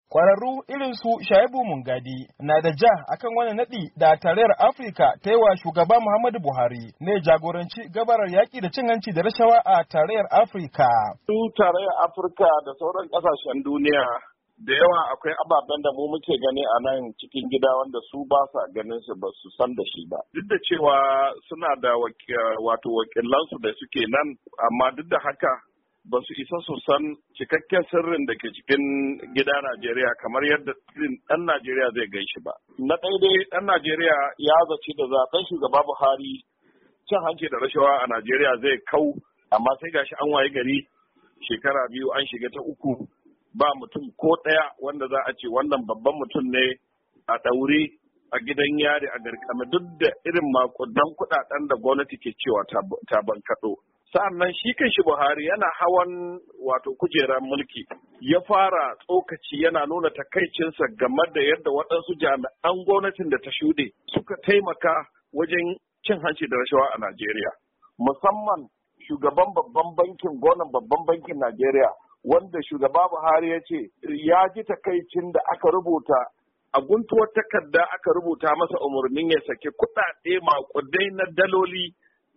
Kwararru irin su Shaibu Mungadi na da ja akan wani naɗi da tarayyar Afirka ta yi wa shugaba Muhammadu Buhari ne jagoranci gabarar yaƙi da cin hanci da rashawa a tarayyar Afirka. Su tarayyar Afirka da sauran ƙasashen duniya da yawa akwai ababen da mu muke gani a nan cikin gida wanda su ba sa ganin su ba su san da shi ba. Duk da cewa suna da wakilansu da suke nan, amma duk da haka ba su isa su san cikakken sirrin da ke cikin gida Najeriya kamar yadda ɗan Najeriya zai gaishe ba. Na ɗaya dai ɗan Najeriya ya zaci da zaben shugaba Buhari cin hanci da rashawa a Najeriya zai kau, amma sai gashi an waye gari shekara biyu an shiga ta uku ba mutum ko ɗaya wanda za a ce wannan babban mutum ne a ɗaure a gidan yari a garkame duk da irin makudan kuɗaɗen da gwamnati ke cewa ta bankaɗo. Sa'annan shi kanshi Buhari yana hawan kujerar mulki ya fara tsokaci yana nuna takaicinsa game da yadda waɗansu jami'an gwamnatin da ta shuɗe suka taimaka wajen cin hanci da rashawa a Najeriya. Musamman shugaban babban bankin gwamnan babban bankin Najeriya wanda shugaba Buhari ya ce ya ji takaicin da aka rubuta a guntuwar takarda aka rubuta masa umarnin ya saki kuɗaɗe maƙudai na daloli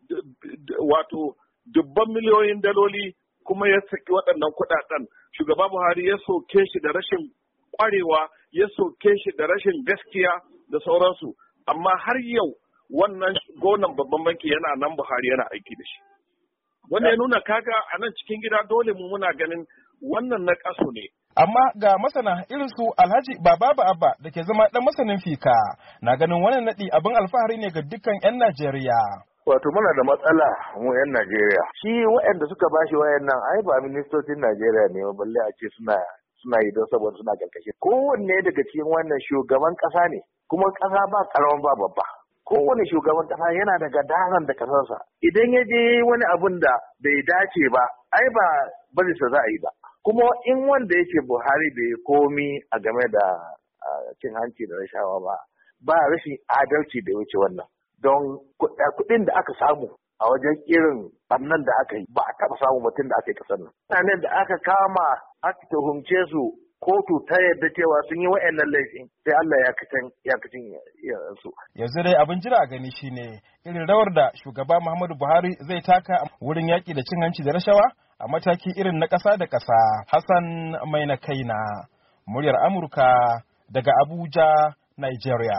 dubban miliyoyin daloli kuma ya saki waɗannan kuɗaɗen. Shugaba Buhari ya soke shi da rashin ƙwarewa, ya soke shi da rashin gaskiya da sauransu. Amma har yau wannan gonan babban banki yana nan Buhari yana aiki da shi. Wanda ya nuna kaga a nan cikin gida dole mu muna ganin wannan na ƙaso ne. Amma ga masana irin su Alhaji Baba Abba da ke zama ɗan masanin fika na ganin wannan naɗi abin alfahari ne ga dukkan 'yan Najeriya. Wato muna da matsala mu 'yan Najeriya. Shi waɗanda suka bashi wayan nan ai ba ministocin Najeriya ne ba, balle a ce suna yi don saboda suna karkashin. Kowanne daga cikin wannan shugaban ƙasa ne, kuma ƙasa ba ƙaramin ba babba. Kowane shugaban ƙasa yana da gadaran da ƙasarsa. Idan ya je wani abun da bai dace ba, ai ba bari sa za a yi ba. Kuma in wanda yake Buhari bai komi a game da cin hanci da rashawa ba rashin adalci da ya wuce wannan. Don kuɗin da aka samu a wajen irin ɓannan da aka yi ba a taɓa samu mutum da aka yi ƙasar nan. Mutanen da aka kama aka tuhumce su kotu ta yadda cewa sun yi wa'annan laifin sai Allah ya kacin su. Yanzu dai abin jira a gani shine irin rawar da shugaba Muhammadu Buhari zai taka wurin yaƙi da cin hanci da rashawa a mataki irin na ƙasa da ƙasa. Hassan Mai na kaina, muryar Amurka daga Abuja, Nigeria.